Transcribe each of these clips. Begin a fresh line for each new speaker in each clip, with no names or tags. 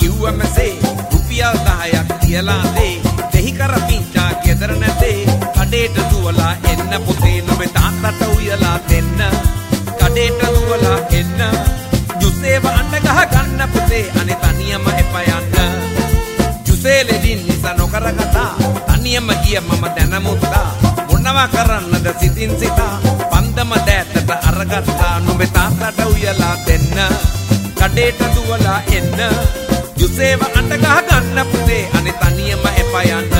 කිව්වමසේ රුපියල් 10ක් තියලා දේ දෙහි කර පිංචා ගෙදර නැතේ කඩේට දුවලා එන්න පුතේ නොබේ තාත්තට උයලා දෙන්න කඩේට දුවලා එන්න ජුසේව අඬ ගහ ගන්න පුතේ අනේ තනියම එපා යන්න ජුසේ ලෙඩින් නිසා නොකර කතා තනියම ගිය මම දැනමුත්තා මොනවා කරන්නද සිතින් සිතා පන්දම දෑතට අරගත්තා නොබේ තාත්තට උයලා දෙන්න කඩේට දුවලා එන්න ජුසේව අඬ ගහ ගන්න පුතේ අනේ තනියම එපා යන්න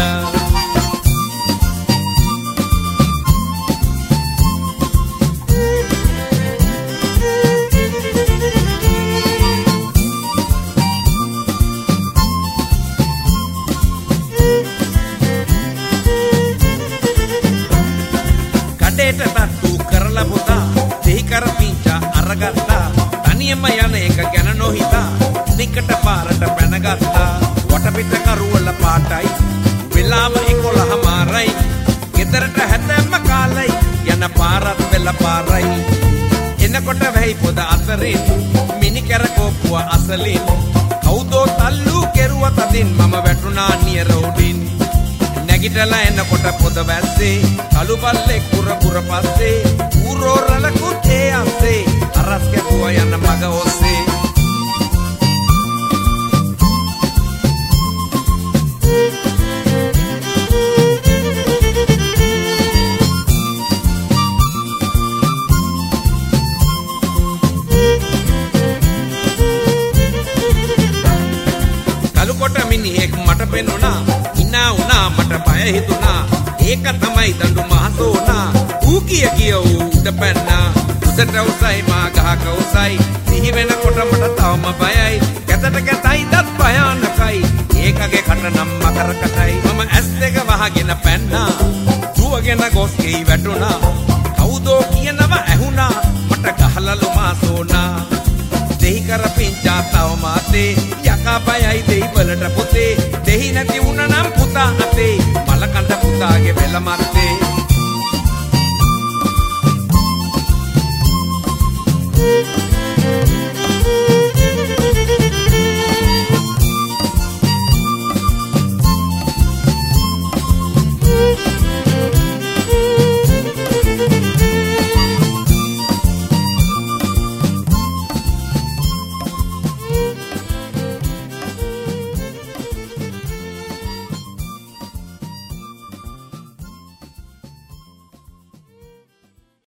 කඩේට තට්ටු කරලා පුතා දෙහි කර පිංචා අරගත්තා තනියම යන එක ගැන නොහිතා නිකට පාරට පැනගත්තා වටපිට කරුවල පාටයි වෙලාව 11 මාරයි ගෙදරට හැතැම්ම කාලයි යන පාරත් වෙල පාරයි එනකොට වෙයි පොද අතරින් මිනි කැරකෝපුව අසලින් කවුදෝ තල්ලු කෙරුව තදින් මම වැටුණා නියර උඩින් නැගිටලා එනකොට පොද වැස්සේ කළු බල්ලෙක් කුර පස්සේ ඌරෝ රලකුත් ඒ අස්සේ අරස් කැපුවා යන මග ඔස්සේ කළුකොට මිනිහෙක් මට පෙනුණා ඉනා වුණා මට බය හිතුණා ඒක තමයි දඬු මහසෝනා ඌ කිය උඩ පැන්නා උසට උසයි මා ගහක උසයි සිහි වෙනකොට මට තවම බයයි කැතට කැතයි දත් භයානකයි ඒකගේ කට නම් මකර කටයි මම ඇස් දෙක වහගෙන පැන්නා දුවගෙන ගොස් ගෙයි වැටුණා කවුදෝ කියනව ඇහුණා මට ගහලලු මාසෝනා දෙහි කර පිංචා තව මාතේ යකා බයයි දෙහි වලට පොතේ දෙහි නැති වුණ නම් පුතා අතේ මල කඳ පුතාගේ වෙල මත්තේ